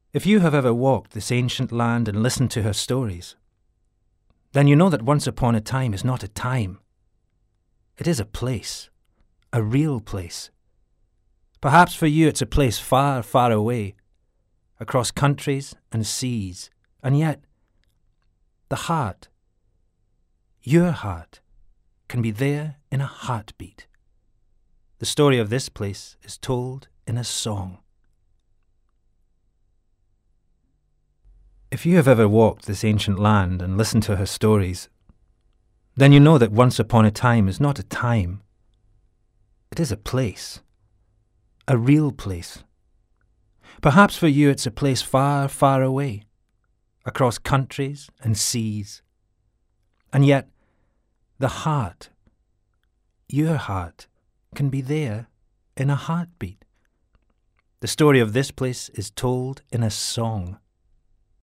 If you have ever walked this ancient land and listened to her stories, then you know that once upon a time is not a time. It is a place, a real place. Perhaps for you it's a place far, far away, across countries and seas, and yet the heart, your heart, can be there in a heartbeat. The story of this place is told in a song. If you have ever walked this ancient land and listened to her stories, then you know that once upon a time is not a time. It is a place, a real place. Perhaps for you it's a place far, far away, across countries and seas, and yet the heart, your heart, can be there in a heartbeat. The story of this place is told in a song.